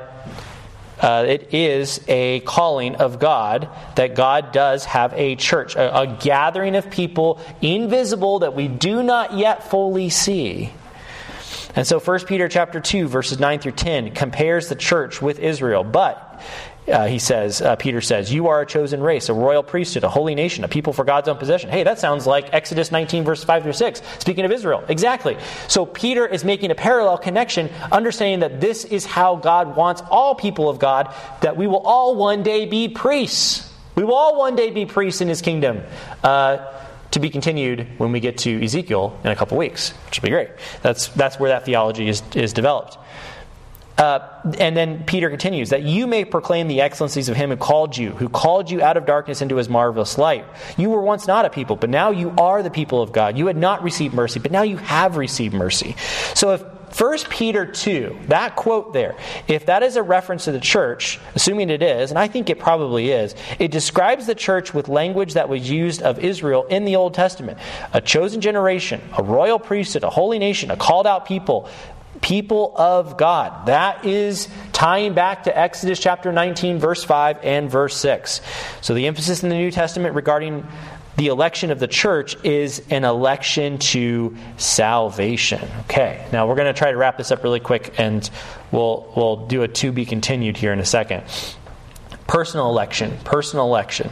uh, it is a calling of God that God does have a church, a, a gathering of people invisible that we do not yet fully see. And so First Peter chapter two, verses nine through ten compares the church with Israel. But Uh, he says, uh, Peter says, you are a chosen race, a royal priesthood, a holy nation, a people for God's own possession. Hey, that sounds like Exodus nineteen, verse five through six. Speaking of Israel. Exactly. So Peter is making a parallel connection, understanding that this is how God wants all people of God, that we will all one day be priests. We will all one day be priests in His kingdom. Uh, to be continued when we get to Ezekiel in a couple weeks, which will be great. That's, that's where that theology is, is developed. Uh, and then Peter continues, that you may proclaim the excellencies of Him who called you, who called you out of darkness into His marvelous light. You were once not a people, but now you are the people of God. You had not received mercy, but now you have received mercy. So if First Peter two, that quote there, if that is a reference to the church, assuming it is, and I think it probably is, it describes the church with language that was used of Israel in the Old Testament. A chosen generation, a royal priesthood, a holy nation, a called out people, people of God. That is tying back to Exodus chapter nineteen, verse five and verse six. So the emphasis in the New Testament regarding the election of the church is an election to salvation. Okay, now we're going to try to wrap this up really quick, and we'll we'll do a to be continued here in a second. Personal election, personal election.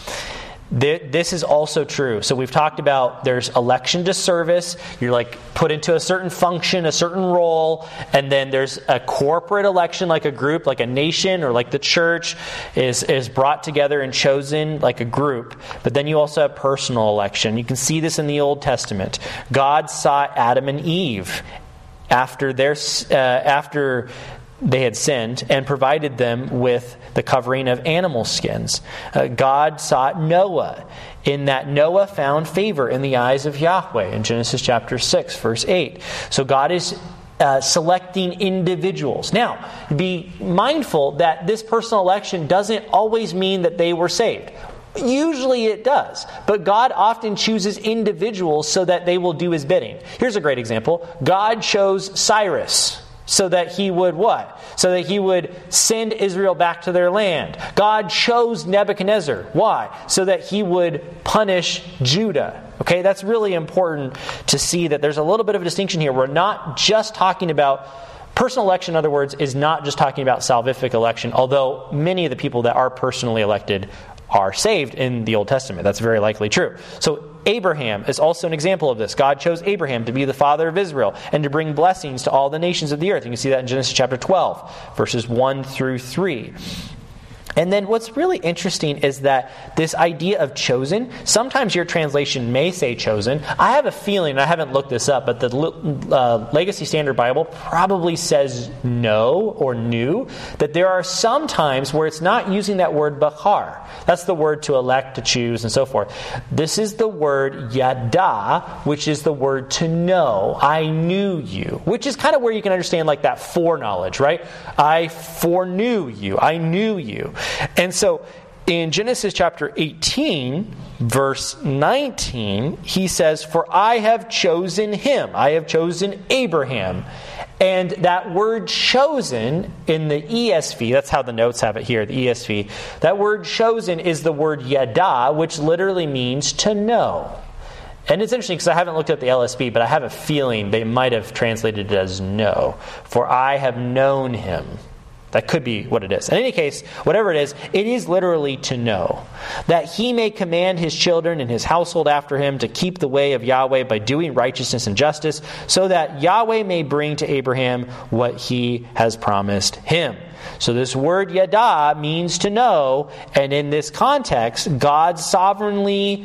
This is also true. So we've talked about there's election to service. You're like put into a certain function, a certain role, and then there's a corporate election, like a group, like a nation, or like the church is is brought together and chosen like a group. But then you also have personal election. You can see this in the Old Testament. God sought Adam and Eve after their uh, after. they had sinned, and provided them with the covering of animal skins. Uh, God sought Noah, in that Noah found favor in the eyes of Yahweh in Genesis chapter six, verse eight. So God is uh, selecting individuals. Now, be mindful that this personal election doesn't always mean that they were saved. Usually it does. But God often chooses individuals so that they will do His bidding. Here's a great example. God chose Cyrus so that he would what? So that he would send Israel back to their land. God chose Nebuchadnezzar. Why? So that he would punish Judah. Okay, that's really important to see that there's a little bit of a distinction here. We're not just talking about personal election, in other words, is not just talking about salvific election, although many of the people that are personally elected are saved in the Old Testament. That's very likely true. So Abraham is also an example of this. God chose Abraham to be the father of Israel and to bring blessings to all the nations of the earth. You can see that in Genesis chapter twelve, verses one through three. And then what's really interesting is that this idea of chosen, sometimes your translation may say chosen. I have a feeling, and I haven't looked this up, but the uh, Legacy Standard Bible probably says no or new, that there are some times where it's not using that word bachar. That's the word to elect, to choose, and so forth. This is the word yada, which is the word to know. I knew you, which is kind of where you can understand like that foreknowledge, right? I foreknew you. I knew you. And so in Genesis chapter eighteen, verse nineteen, he says, "For I have chosen him." I have chosen Abraham. And that word chosen in the E S V, that's how the notes have it here, the E S V, that word chosen is the word yada, which literally means to know. And it's interesting because I haven't looked at the L S B, but I have a feeling they might have translated it as know. For I have known him. That could be what it is. In any case, whatever it is, it is literally to know. That he may command his children and his household after him to keep the way of Yahweh by doing righteousness and justice, so that Yahweh may bring to Abraham what he has promised him. So this word yada means to know, and in this context, God sovereignly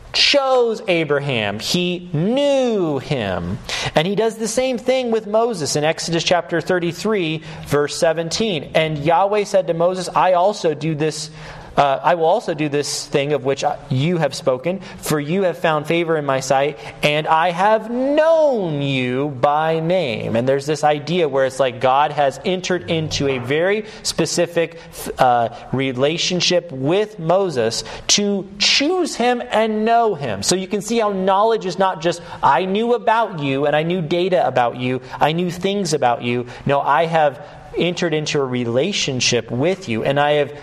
chose Abraham. He knew him. And he does the same thing with Moses in Exodus chapter thirty-three, verse seventeen. And Yahweh said to Moses, I also do this Uh, I will also do this thing of which you have spoken, for you have found favor in my sight, and I have known you by name. And there's this idea where it's like God has entered into a very specific uh, relationship with Moses to choose him and know him. So you can see how knowledge is not just, I knew about you and I knew data about you, I knew things about you. No, I have entered into a relationship with you, and I have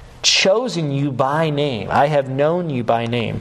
chosen you by name. I have known you by name.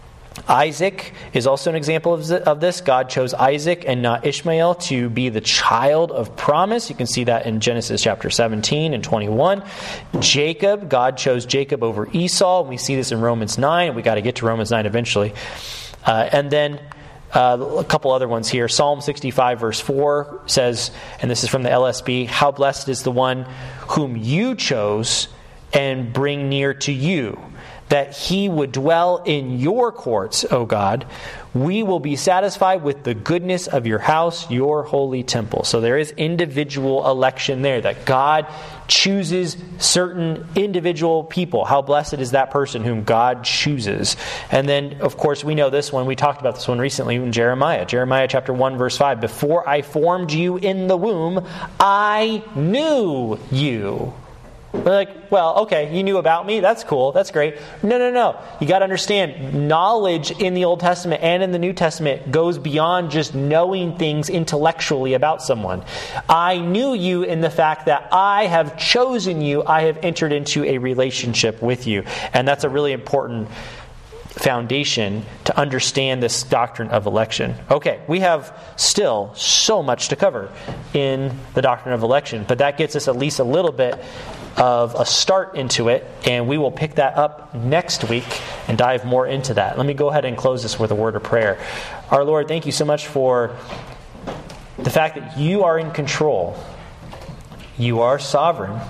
Isaac is also an example of this. God chose Isaac and not Ishmael to be the child of promise. You can see that in Genesis chapter seventeen and twenty-one. Jacob, God chose Jacob over Esau. We see this in Romans nine. We got to get to Romans nine eventually. Uh, and then Uh, a couple other ones here. Psalm sixty-five verse four says, and this is from the L S B, how blessed is the one whom you chose and bring near to you, that he would dwell in your courts, O God. We will be satisfied with the goodness of your house, your holy temple. So there is individual election there, that God chooses certain individual people. How blessed is that person whom God chooses. And then, of course, we know this one. We talked about this one recently in Jeremiah. Jeremiah chapter one, verse five. Before I formed you in the womb, I knew you. We're like, well, okay, you knew about me. That's cool. That's great. No, no, no. You got to understand, knowledge in the Old Testament and in the New Testament goes beyond just knowing things intellectually about someone. I knew you in the fact that I have chosen you. I have entered into a relationship with you. And that's a really important foundation to understand this doctrine of election. Okay, we have still so much to cover in the doctrine of election, but that gets us at least a little bit of a start into it, and we will pick that up next week and dive more into that. Let me go ahead and close this with a word of prayer. Our Lord, thank you so much for the fact that you are in control. You are sovereign,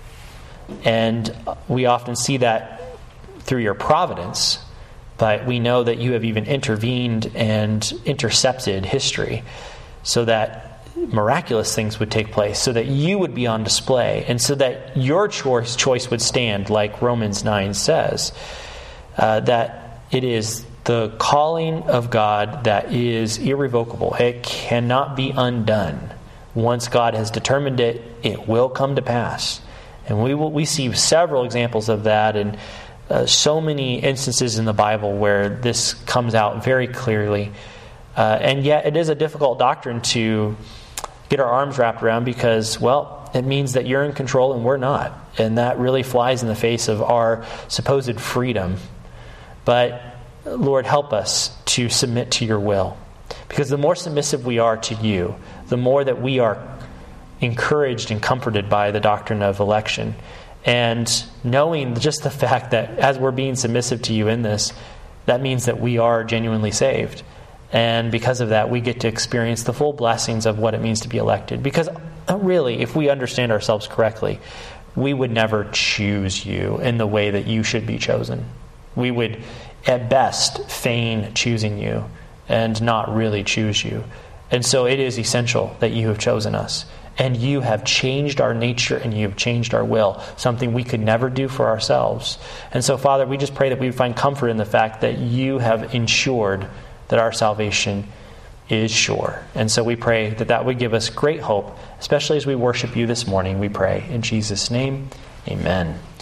and we often see that through your providence. But we know that you have even intervened and intercepted history so that miraculous things would take place, so that you would be on display, and so that your choice choice would stand, like Romans nine says, uh, that it is the calling of God that is irrevocable. It cannot be undone. Once God has determined it, it will come to pass. And we will, we see several examples of that, and Uh, so many instances in the Bible where this comes out very clearly. Uh, and yet it is a difficult doctrine to get our arms wrapped around because, well, it means that you're in control and we're not. And that really flies in the face of our supposed freedom. But, Lord, help us to submit to your will. Because the more submissive we are to you, the more that we are encouraged and comforted by the doctrine of election. And knowing just the fact that as we're being submissive to you in this, that means that we are genuinely saved. And because of that, we get to experience the full blessings of what it means to be elected. Because really, if we understand ourselves correctly, we would never choose you in the way that you should be chosen. We would, at best, feign choosing you and not really choose you. And so it is essential that you have chosen us. And you have changed our nature and you have changed our will, something we could never do for ourselves. And so, Father, we just pray that we would find comfort in the fact that you have ensured that our salvation is sure. And so we pray that that would give us great hope, especially as we worship you this morning, we pray. In Jesus' name, amen.